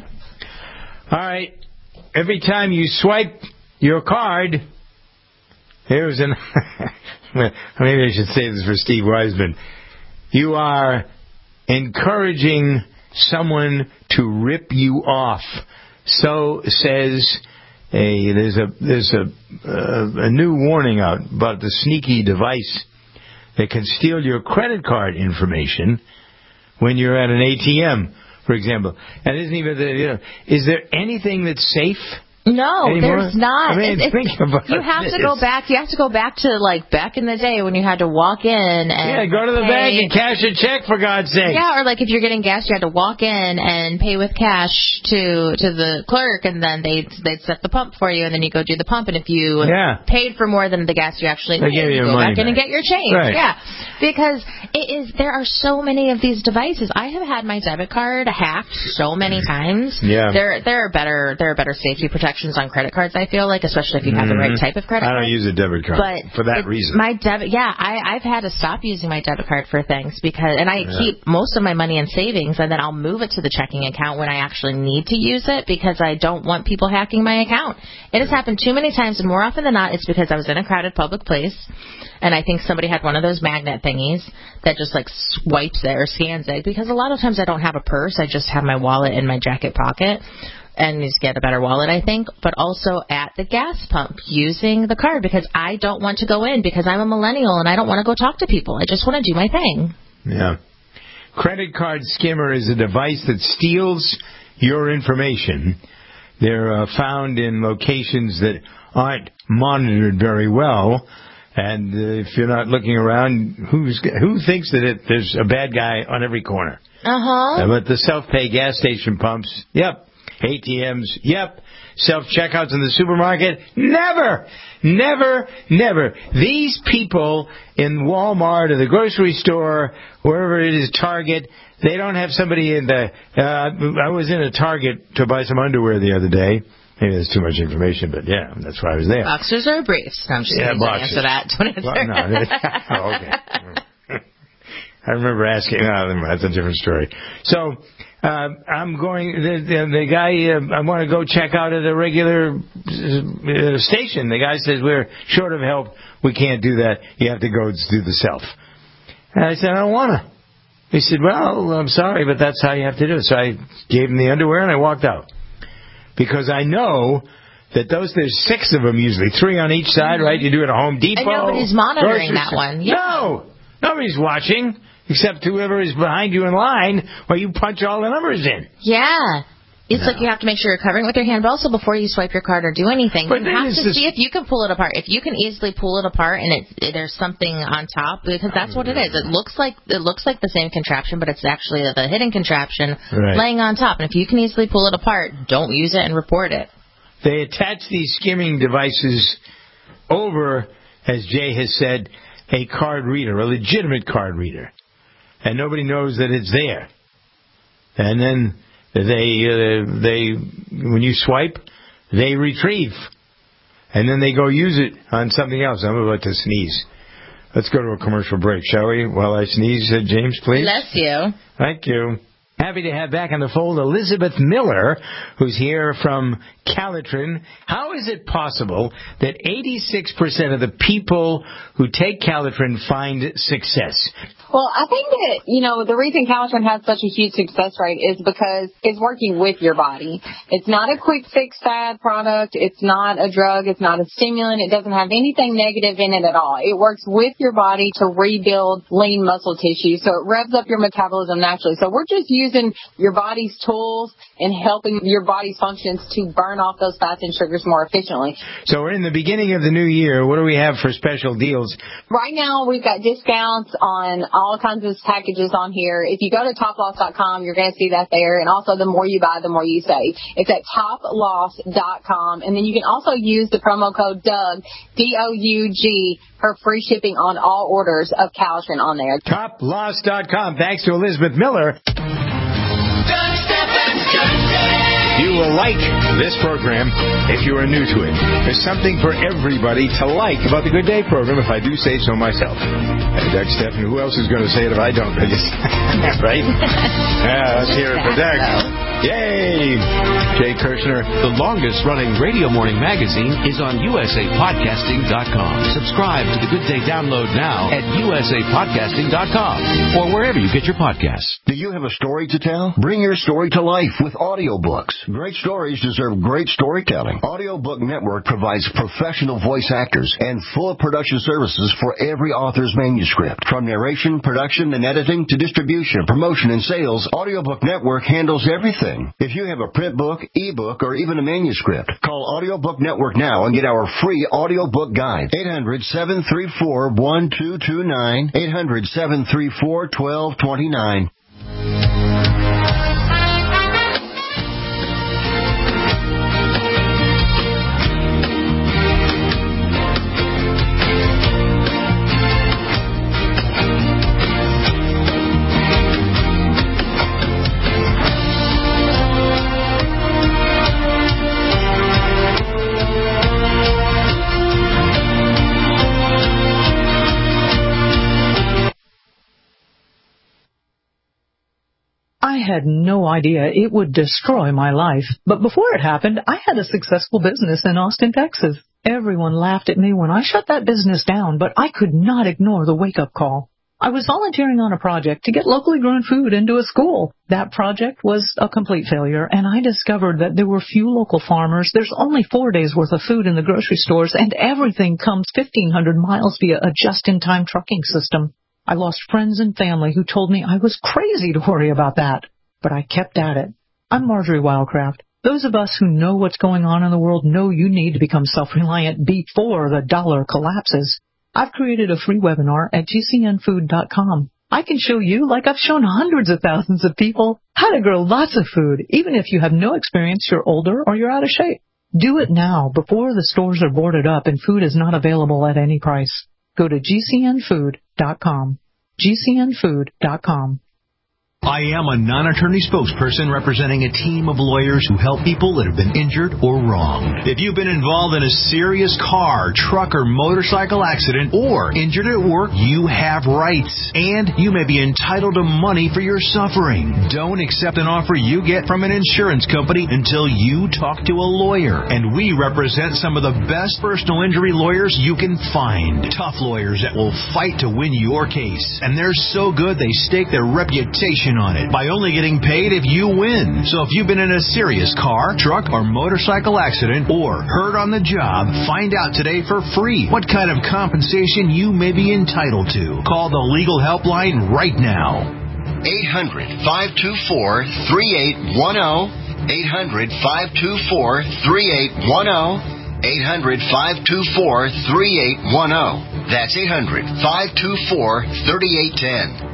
All right. Every time you swipe your card, here's an. Maybe I should say this for Steve Wiseman. You are encouraging someone to rip you off. So says. A, there's a there's a uh, a new warning out about the sneaky device that can steal your credit card information when you're at an A T M, for example. And isn't even the, you know, is there anything that's safe? No, anymore? There's not. I mean, it, think about You have this. to go back. You have to go back to like back in the day when you had to walk in and yeah, go to the pay. bank and cash a check for God's sake. Yeah, or like if you're getting gas, you had to walk in and pay with cash to to the clerk, and then they they'd set the pump for you, and then you go do the pump, and if you yeah. paid for more than the gas you actually they needed, you, you go back back. in and get your change. Right. Yeah, because it is there are so many of these devices. I have had my debit card hacked so many times. Yeah, there there are better there are better safety protections on credit cards. I feel like, especially if you have mm-hmm. the right type of credit I card. don't use a debit card but for that it, reason. My debit, yeah, I, I've had to stop using my debit card for things because, and I yeah. keep most of my money in savings, and then I'll move it to the checking account when I actually need to use it because I don't want people hacking my account. It has happened too many times, and more often than not, it's because I was in a crowded public place, and I think somebody had one of those magnet thingies that just like swipes it or scans it. Because a lot of times I don't have a purse, I just have my wallet in my jacket pocket. And you just get a better wallet, I think, but also at the gas pump using the card because I don't want to go in because I'm a millennial and I don't want to go talk to people. I just want to do my thing. Yeah. Credit card skimmer is a device that steals your information. They're uh, found in locations that aren't monitored very well. And uh, if you're not looking around, who's who thinks that it, there's a bad guy on every corner? Uh-huh. But the self-pay gas station pumps, yep. A T Ms, yep. Self-checkouts in the supermarket, never, never, never. These people in Walmart or the grocery store, wherever it is, Target, they don't have somebody in the... Uh, I was in a Target to buy some underwear the other day. Maybe there's too much information, but yeah, that's why I was there. Boxers or briefs? No, I'm just yeah, kidding. Don't answer that. Don't answer. Well, no, oh, okay. I remember asking. Oh, that's a different story. So uh, I'm going. The, the, the guy. Uh, I want to go check out at a regular uh, station. The guy says we're short of help. We can't do that. You have to go do the self. And I said I don't want to. He said, well, I'm sorry, but that's how you have to do it. So I gave him the underwear and I walked out. Because I know that those, there's six of them usually, three on each side, right? You do it at Home Depot. And nobody's monitoring that one. Yeah. No, nobody's watching except whoever is behind you in line while you punch all the numbers in. Yeah. It's no. like you have to make sure you're covering it with your hand, but also before you swipe your card or do anything, but you have to see if you can pull it apart. If you can easily pull it apart and it, it, there's something on top, because that's what it is. It looks like it looks like the same contraption, but it's actually the hidden contraption right. laying on top. And if you can easily pull it apart, don't use it and report it. They attach these skimming devices over, as Jay has said, a card reader, a legitimate card reader. And nobody knows that it's there. And then they, uh, they, when you swipe, they retrieve. And then they go use it on something else. I'm about to sneeze. Let's go to a commercial break, shall we? While I sneeze, uh, James, please. Bless you. Thank you. Happy to have back on the fold Elizabeth Miller, who's here from Calitrin. How is it possible that eighty-six percent of the people who take Calitrin find success? Well, I think that, you know, the reason Calitrin has such a huge success rate is because it's working with your body. It's not a quick fix fad product. It's not a drug. It's not a stimulant. It doesn't have anything negative in it at all. It works with your body to rebuild lean muscle tissue, so it revs up your metabolism naturally. So we're just using your body's tools and helping your body's functions to burn off those fats and sugars more efficiently. So we're in the beginning of the new year. What do we have for special deals? Right now, we've got discounts on all kinds of packages on here. If you go to top loss dot com, you're going to see that there. And also, the more you buy, the more you save. It's at top loss dot com. And then you can also use the promo code Doug, D O U G, for free shipping on all orders of Calitrin on there. top loss dot com. Thanks to Elizabeth Miller. You will like this program if you are new to it. There's something for everybody to like about the Good Day program, if I do say so myself. Hey, Doug Stephan, who else is going to say it if I don't? I just, right? Yeah, let's hear it for Doug. Yay! Jay Kirshner. The longest-running radio morning magazine is on U S A podcasting dot com. Subscribe to the Good Day download now at U S A podcasting dot com or wherever you get your podcasts. Do you have a story to tell? Bring your story to life with audiobooks. Great stories deserve great storytelling. Audiobook Network provides professional voice actors and full production services for every author's manuscript. From narration, production, and editing to distribution, promotion, and sales, Audiobook Network handles everything. If you have a print book, ebook, or even a manuscript, call Audiobook Network now and get our free audiobook guide. eight hundred, seven three four, one two two nine. eight hundred, seven three four, one two two nine. I had no idea it would destroy my life. But before it happened, I had a successful business in Austin, Texas. Everyone laughed at me when I shut that business down, but I could not ignore the wake-up call. I was volunteering on a project to get locally grown food into a school. That project was a complete failure, and I discovered that there were few local farmers. There's only four days' worth of food in the grocery stores, and everything comes fifteen hundred miles via a just-in-time trucking system. I lost friends and family who told me I was crazy to worry about that. But I kept at it. I'm Marjorie Wildcraft. Those of us who know what's going on in the world know you need to become self-reliant before the dollar collapses. I've created a free webinar at G C N food dot com. I can show you, like I've shown hundreds of thousands of people, how to grow lots of food, even if you have no experience, you're older, or you're out of shape. Do it now, before the stores are boarded up and food is not available at any price. Go to G C N food dot com. G C N food dot com. I am a non-attorney spokesperson representing a team of lawyers who help people that have been injured or wronged. If you've been involved in a serious car, truck, or motorcycle accident or injured at work, you have rights, and you may be entitled to money for your suffering. Don't accept an offer you get from an insurance company until you talk to a lawyer. And we represent some of the best personal injury lawyers you can find. Tough lawyers that will fight to win your case. And they're so good they stake their reputation on it by only getting paid if you win. So if you've been in a serious car, truck, or motorcycle accident or hurt on the job, find out today for free what kind of compensation you may be entitled to. Call the legal helpline right now. eight hundred, five two four, three eight one zero. eight hundred, five two four, three eight one zero. eight hundred, five two four, three eight one zero. That's eight hundred, five two four, three eight one zero.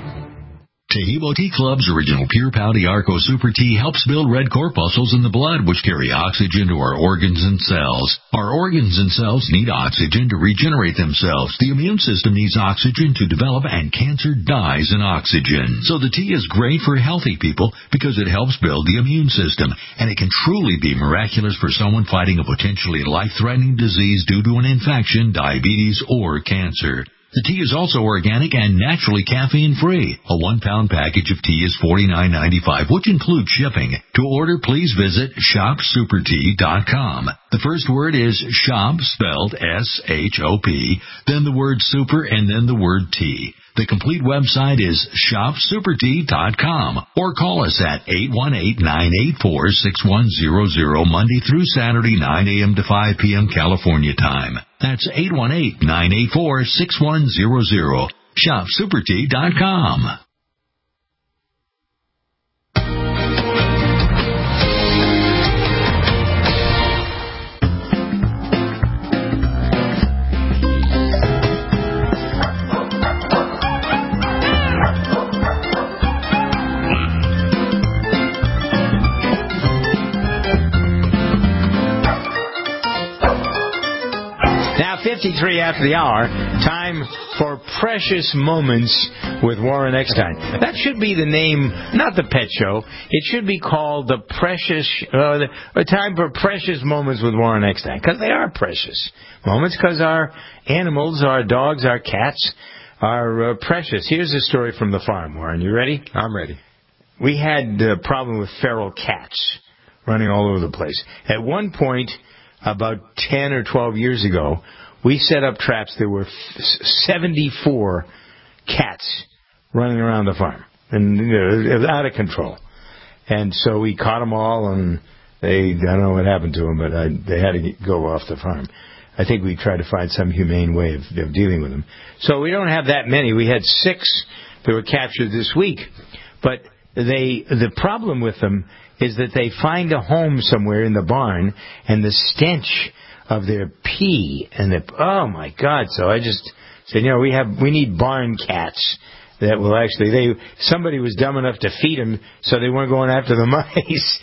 Taheebo Tea Club's original Pure Pouty Arco Super Tea helps build red corpuscles in the blood, which carry oxygen to our organs and cells. Our organs and cells need oxygen to regenerate themselves. The immune system needs oxygen to develop, and cancer dies in oxygen. So the tea is great for healthy people because it helps build the immune system, and it can truly be miraculous for someone fighting a potentially life-threatening disease due to an infection, diabetes, or cancer. The tea is also organic and naturally caffeine-free. A one-pound package of tea is forty-nine ninety-five, which includes shipping. To order, please visit shop super tea dot com. The first word is shop, spelled S H O P, then the word super, and then the word tea. The complete website is shop super tea dot com, or call us at eight one eight, nine eight four, six one zero zero Monday through Saturday, nine a.m. to five p.m. California time. That's eight one eight, nine eight four, six one zero zero. shop super tea dot com. fifty-three after the hour, time for Precious Moments with Warren Eckstein. That should be the name, not the pet show. It should be called the Precious, uh, the, the time for Precious Moments with Warren Eckstein, because they are precious moments, because our animals, our dogs, our cats are uh, precious. Here's a story from the farm, Warren. You ready? I'm ready. We had a problem with feral cats running all over the place. At one point, about ten or twelve years ago, we set up traps. There were seventy-four cats running around the farm, and you know, it was out of control. And so we caught them all, and they, I don't know what happened to them, but I, they had to go off the farm. I think we tried to find some humane way of, of dealing with them. So we don't have that many. We had six that were captured this week. But they, the problem with them is that they find a home somewhere in the barn, and the stench of their pee and the, oh my God. So I just said, you know, we have, we need barn cats that will actually, they, somebody was dumb enough to feed them so they weren't going after the mice.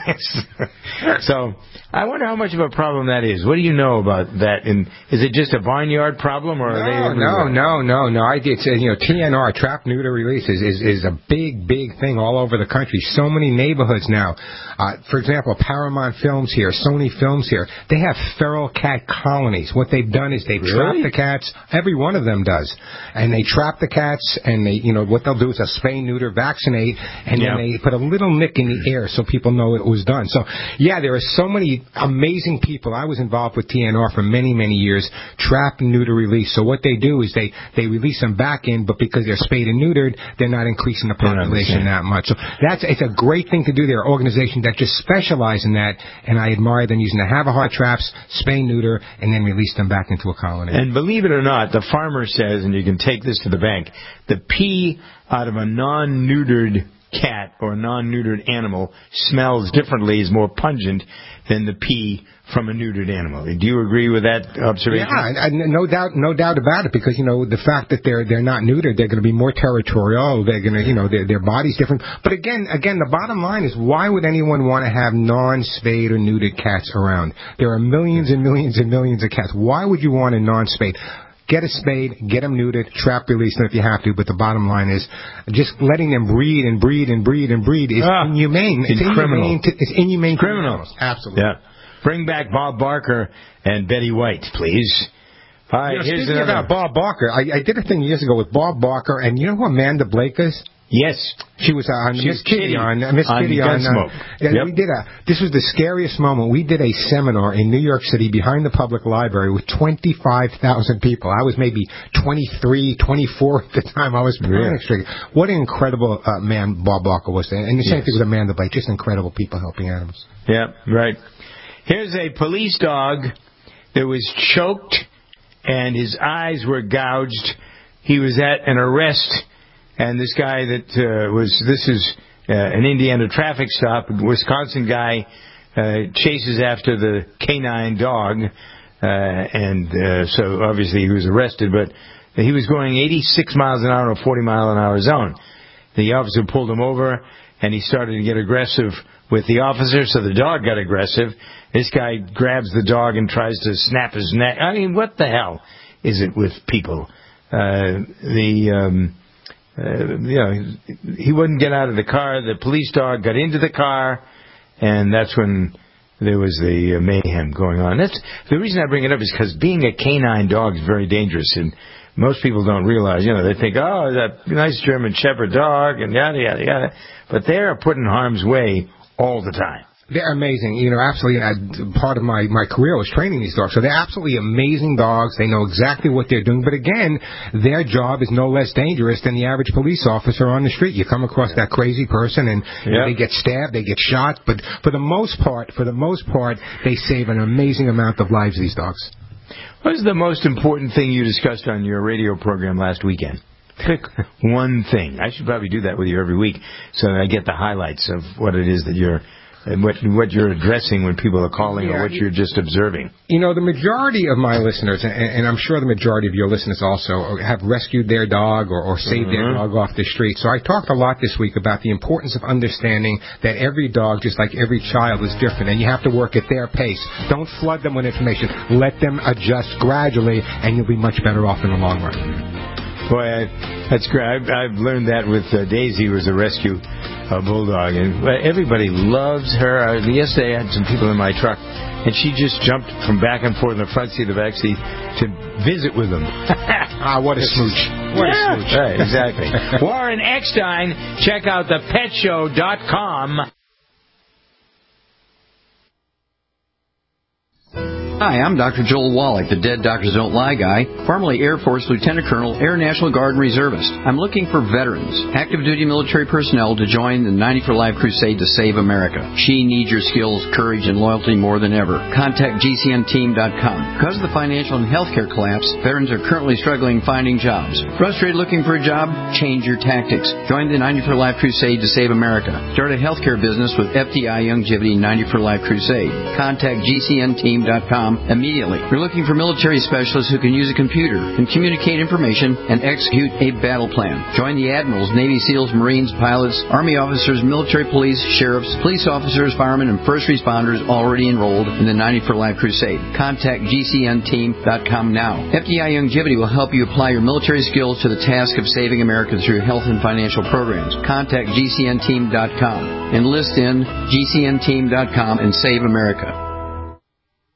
So I wonder how much of a problem that is. What do you know about that? And is it just a barnyard problem, or are no, they no, no, no, no. I did say, you know, T N R, trap, neuter, release, is, is, is a big, big thing all over the country. So many neighborhoods now. Uh, for example, Paramount Films here, Sony Films here, they have feral cat colonies. What they've done is they've really? trapped the cats. Every one of them does. And they trap the cats, and they, you know, what they'll do is they'll spay, neuter, vaccinate, and yeah. then they put a little nick in the air so people know it was done. So, yeah, there are so many amazing people. I was involved with T N R for many, many years, trap, neuter, release. So what they do is they, they release them back in, but because they're spayed and neutered, they're not increasing the population that much. So that's, it's a great thing to do. There are organizations that just specialize in that, and I admire them using the have-a-heart traps, spay, neuter, and then release them back into a colony. And believe it or not, the farmer says, and you can take this to the bank, the pee out of a non-neutered cat or non-neutered animal smells differently, is more pungent than the pee from a neutered animal. Do you agree with that observation? Yeah, I, no doubt, no doubt about it. Because you know the fact that they're they're not neutered, they're going to be more territorial. They're going to, you know, their their body's different. But again, again, the bottom line is, why would anyone want to have non-spayed or neutered cats around? There are millions and millions and millions of cats. Why would you want a non-spayed? Get a spade, get them neutered, trap release them if you have to, but the bottom line is just letting them breed and breed and breed and breed is ah, inhumane. It's, it's inhumane. To, it's inhumane. Criminals. Absolutely. Yeah. Bring back Bob Barker and Betty White, please. All right, you know, here's speaking another. about Bob Barker, I, I did a thing years ago with Bob Barker, and you know who Amanda Blake is? Yes. She was uh, on she Miss Kitty, Kitty on uh, Miss on Kitty on. Gunsmoke. Uh, yeah, yep. We did a. This was the scariest moment. We did a seminar in New York City behind the public library with twenty-five thousand people. I was maybe twenty-three, twenty-four at the time. I was panic stricken. What an incredible uh, man Bob Barker was there, and the same yes. thing with Amanda Blake. Just incredible people helping animals. Yeah, right. Here's a police dog that was choked and his eyes were gouged. He was at an arrest. And this guy that uh, was, this is uh, an Indiana traffic stop. A Wisconsin guy uh, chases after the canine dog. Uh, and uh, so obviously he was arrested. But he was going eighty-six miles an hour in a forty mile an hour zone. The officer pulled him over, and he started to get aggressive with the officer. So the dog got aggressive. This guy grabs the dog and tries to snap his neck. I mean, what the hell is it with people? Uh, the... Um, Uh, you know, he wouldn't get out of the car. The police dog got into the car, and that's when there was the uh, mayhem going on. That's the reason I bring it up, is because being a canine dog is very dangerous, and most people don't realize. You know, they think, oh, that nice German Shepherd dog, and yada yada yada, but they are put in harm's way all the time. They're amazing. You know, absolutely. I, part of my, my career was training these dogs. So they're absolutely amazing dogs. They know exactly what they're doing. But again, their job is no less dangerous than the average police officer on the street. You come across that crazy person and you know, they get stabbed, they get shot. But for the most part, for the most part, they save an amazing amount of lives, these dogs. What was the most important thing you discussed on your radio program last weekend? Pick one thing. I should probably do that with you every week so that I get the highlights of what it is that you're and what what you're addressing when people are calling, yeah, or what you're just observing. You know, the majority of my listeners, and, and I'm sure the majority of your listeners also, have rescued their dog or, or saved mm-hmm. their dog off the street. So I talked a lot this week about the importance of understanding that every dog, just like every child, is different, and you have to work at their pace. Don't flood them with information. Let them adjust gradually, and you'll be much better off in the long run. Boy, I, that's great. I've, I've learned that with uh, Daisy, who was a rescue uh, bulldog, and everybody loves her. Uh, yesterday, I had some people in my truck, and she just jumped from back and forth in the front seat of the back seat to visit with them. Ah, what a smooch! What yeah. a smooch! Right, exactly. Warren Eckstein, check out the pet show dot com. Hi, I'm Doctor Joel Wallach, the Dead Doctors Don't Lie guy, formerly Air Force Lieutenant Colonel, Air National Guard and Reservist. I'm looking for veterans, active duty military personnel to join the ninety for Life crusade to save America. She needs your skills, courage, and loyalty more than ever. Contact G C N team dot com. Because of the financial and healthcare collapse, veterans are currently struggling finding jobs. Frustrated looking for a job? Change your tactics. Join the ninety for Life crusade to save America. Start a healthcare business with F D I Youngevity ninety for Life crusade. Contact G C N team dot com immediately. We're looking for military specialists who can use a computer and communicate information and execute a battle plan. Join the admirals, Navy SEALs, Marines, pilots, Army officers, military police, sheriffs, police officers, firemen, and first responders already enrolled in the ninety for Life crusade. Contact G C N team dot com now. F D I Youngevity will help you apply your military skills to the task of saving America through health and financial programs. Contact G C N team dot com. Enlist in G C N team dot com and save America.